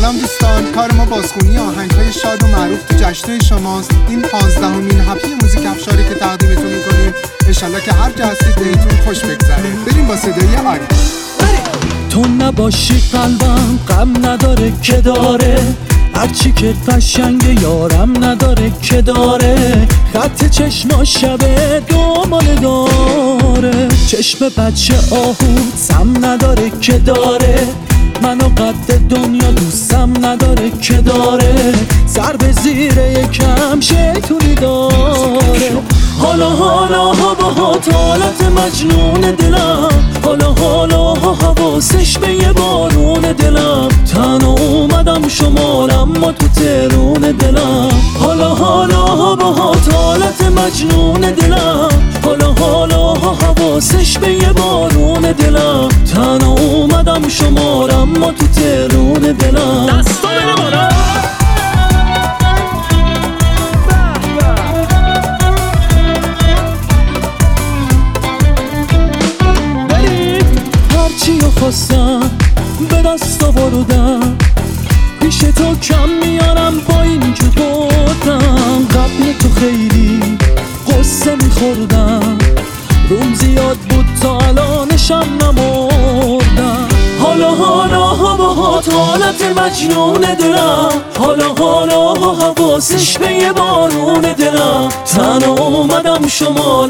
سلام دوستان، کار ما بازخونی آهنگ‌های شاد و معروف تو جشن‌های شماست. این 15مین هفته موزیک افشاری که تقدیمتون می‌کنیم. انشالله که هر جا هستید بهتون خوش بگذره. بریم با صدای آری. تو نباشی قلبم غم نداره که داره، هرچی که قشنگ یارم نداره که داره، خط چشما شبه دومانه داره، چشم بچه آهو سم نداره که داره، منو قد دنیا دوستم نداره که داره، سر به زیر یکم شیطونی داره. حالا باهات حالت مجنون دلم، حالا حواسش به یه بارون دلم، تنها اومدم شمال اما تو ترون دلم. حالا باهات حالت مجنون دلم، حالا حواسش به یه بارون دلم، تنها اومدم شمال اما تو ترون دلم. دستا بره بالا. هرچیو خواستم به دست آوردم، پیش تو کم میارم با این که بردم، قبل تو خیلی قصه میخوردم، روم زیاد بود تا الانشم نمردم. حالا باهات حالت مجنون دلم، حالا حواسش به یه بارون دلم، تنها اومدم شمال.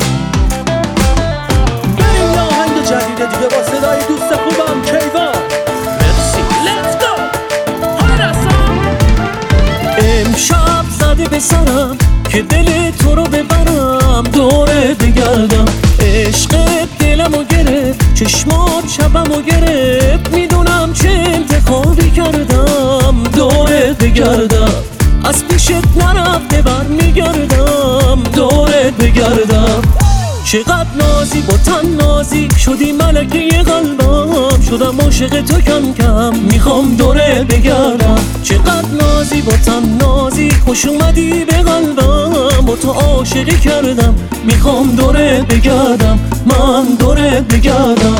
بریم یه آهنگ جدیده دیگه با صدای دوست خوبم کیوان. مرسی لیتس گو. حالا دستم امشب زده به سرم که دل تو رو ببرم، دوره بگردم، عشقت دلمو گرفت، چشمات شبمو گرفت، میدونم چه انتخابی کردم، دوره بگردم، از پیشت نرفته بر میگردم، دوره بگردم. چقدر نازی با تن نازی شدی ملکه قلبم، شدم عاشق تو کم کم میخوام دوره بگردم. چقدر نازی با تن نازی خوش اومدی به قلبم، با تو عاشقی کردم میخوام دوره بگردم، من دوره بگردم.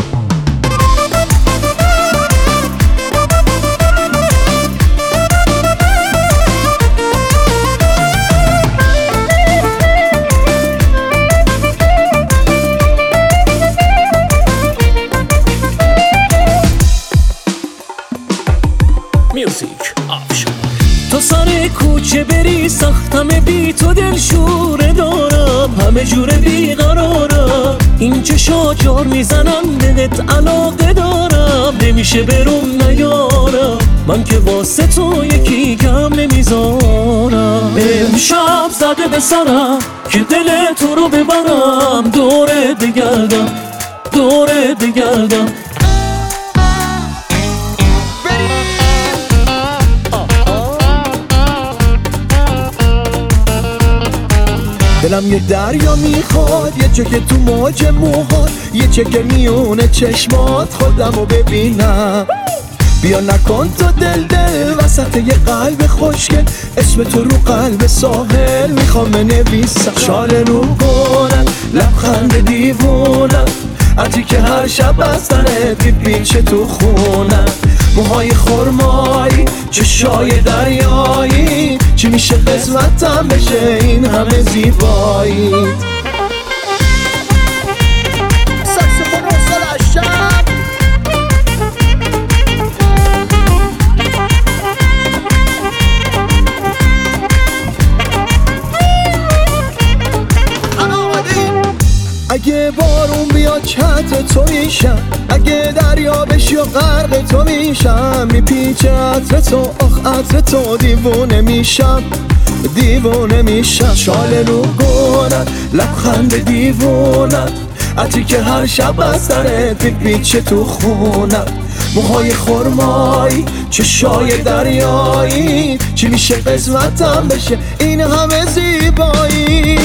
تو سر کوچه بری سختم بی تو دل شوره دارم، همه جوره بیقرارم، این چشا جار میزنم بهت علاقه دارم، نمیشه بروم نیارم، من که واسه تو یکی کم نمیذارم. امشب زده به سرم که دل تو رو ببرم، دوره بگردم، دوره بگردم. دلم یه دریا میخواد، یه چکه تو موج موهات، یه چکه میونه چشمات خودمو ببینم. بیا نکن تو دل وسط یه قلب خوشگل، اسم تو رو قلب ساحل میخوام بنویسم. شاله رو کنم لبخند دیوونم، عطری که هر شب از تنت میپیچه تو خونم، موهای خرمایی چشای دریایی، چی میشه قسمتم بشه این همه زیبایی. ساکسفون رو سلاشم اگه بارون بیاد چت تو میشم، اگه دریا بشی و غرق تو میشم، میپیچه عطر تو آخ عطر تو، دیوونه میشم دیوونه میشم. شاله رو گونم لبخند دیوونم، عطری که هر شب از سرت میپیچه تو خونم، موهای خرمایی چشای دریایی، چی میشه قسمتم بشه این همه زیبایی.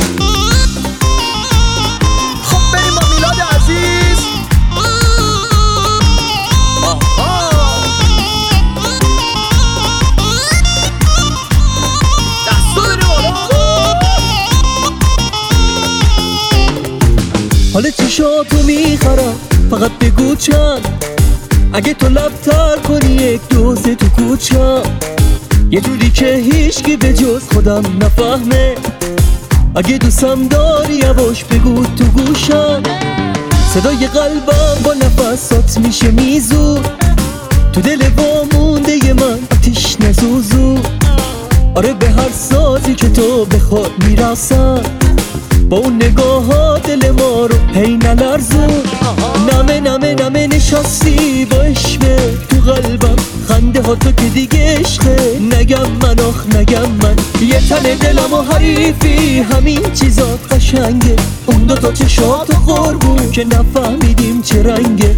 حال چشاتو میخرم فقط بگو چند، اگه تو لب تر کنی یک دوزه تو کوچه، یه جوری که هیچکی به جز خودم نفهمه. اگه دوستم داری یواش بگو تو گوشم، صدای قلبم با نفسات میشه میزو، تو دل وامونده من آتیش نزوزو. آره به هر سازی که تو بخواد میرسم، با اون نگاه ها دل ما رو هی نلرزون. نمه نمه نمه نشستی با عشقه تو قلبم، خنده ها تو که دیگه عشقه. نگم من آخ نگم من، یه تن دلم و حریفی، همین چیزات قشنگه. اون دوتا چشات و قربون که نفهمیدیم چه رنگه.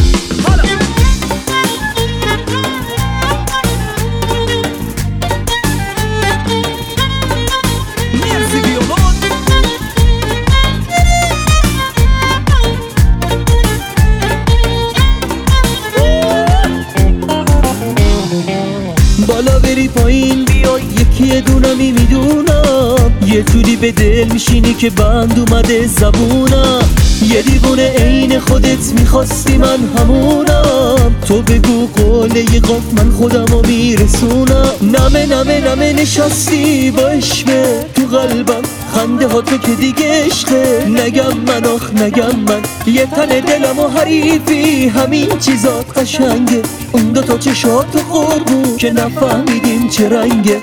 بالا بری پایین بیای یکی دونمی میدونم، یه جوری به دل میشینی که بند اومده زبونم. یه دیوونه عین خودت میخواستی من همونم، تو بگو قوله قاف من خودمو میرسونم. نمه نمه نمه نشستی با عشقه تو قلبم، خنده ها تو که دیگه عشقه. نگم من آخ نگم من، یه تن دلم و حریفی، همین چیزات قشنگه. اون دوتا چشات و قربون که نفهمیدیم چه رنگه.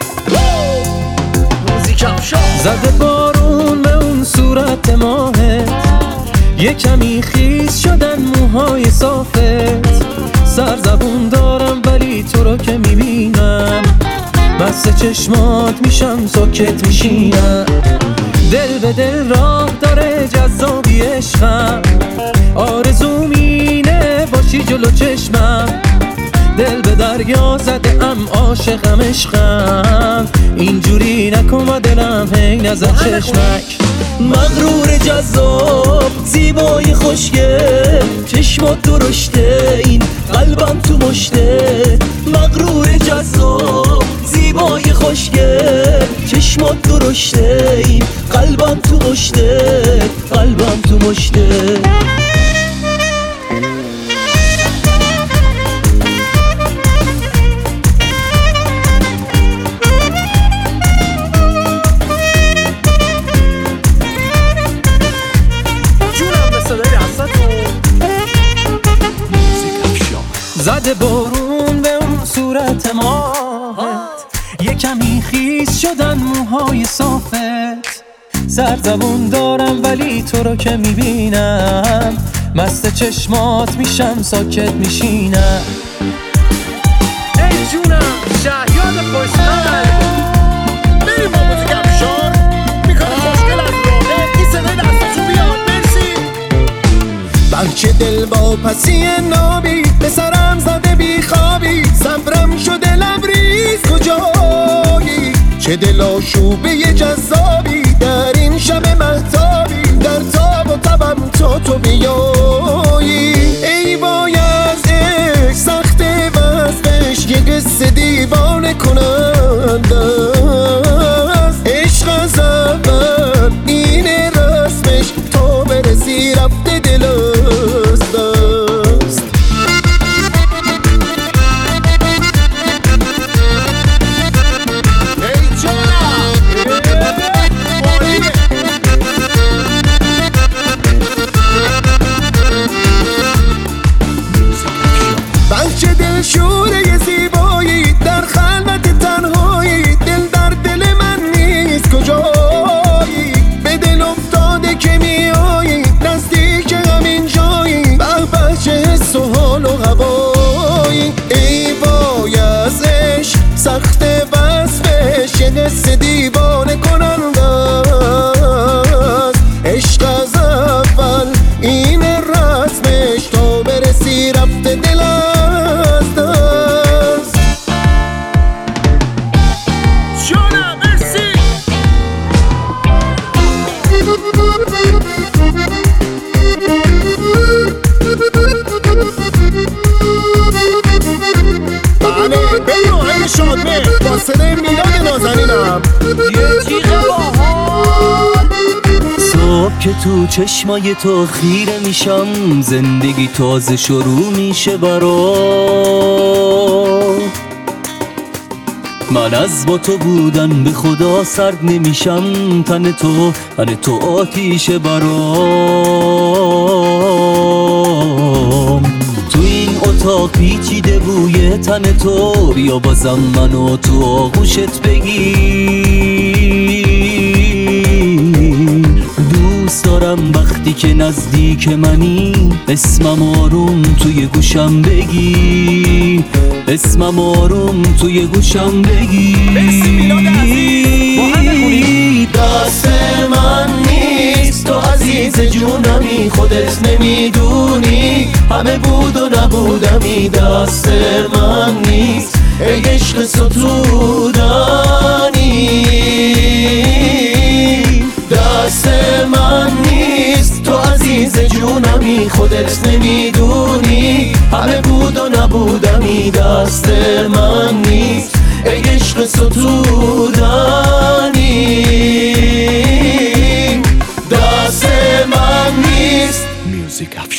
زده بارون به اون صورت ماهت، یه کمی خیس شدن موهای صافت. سرزبون دارم ولی تو رو که میبینم، بسته چشمات میشم ساکت میشینم. دل به دل راه داره جذابی عشقم، آرزوم اینه باشی جلو چشمم. دل به دریا زده ام عاشقم عشقم، اینجوری نکن و دلم هی نزد چشمک. مغرور جذاب زیبای خوشگل، چشمات درشته این قلبم تو مشته. مغرور جذاب زیبای خوشگل، چشمات درشته این قلبم تو مشته. قلبم تو مشته. زده بارون به اون صورت ماهت، یه کمی خیس شدن موهای صافت. سرزبون دارم ولی تو رو که میبینم، مست چشمات میشم ساکت میشینم. ای جونم شهیاد خوشتر، بریم با موزیک افشار، میکنه خوشگل از راهه. این صدای دستشون بیاد مرسی. بچه دل با پسی نابی، به سرم زده بی خوابی. صبرم شده لبریز کجایی، چه دل آشوبه جذابی. در این شب مهتابی، در تاب و تبم تو بیایی. ای وای از عشق سخت وصفش، یه قصه دیوانه کننده است. عشق از اول اینه رسمش، تا برسی رفته دل از دست. ای جونم بچه دل شوره زیبایی، در خلوت تنهایی. دل در دل من نیست کجایی، به دل افتاده که میایی، نزدیک همین جایی. به به چه حس و حال و هوایی. ای وای از عشق سخت وصفش، یه حس دیوانه کننده است. عشق از اول این رسمش، تا برسی رفته دل از دست. جونم مرسی. بله بریم آهنگ شادمه با صدای میلاد نازنینم. یه تیغ باحال. صبح که تو چشمای تو خیره میشم، زندگی تازه شروع میشه برام. من از با تو بودن به خدا سرد نمیشم. تن تو آتیش برام. تو این اتاق پیچیده بوی تن تو، بیا بازم منو تو آغوشت بگیر. دوست دارم وقتی که نزدیک منی اسمم آروم توی گوشم بگی، اسمم آروم توی گوشم بگی. دست من نیست تو عزیز جونمی، خودت نمیدونی همه بود و نبودمی. دست من نیست ای عشق ستودنی، دست من نیست تو عزیز جونمی، خودت نمیدونی همه بود و نبودمی. دست من نیست ای عشق ستودنی، دست من نیست.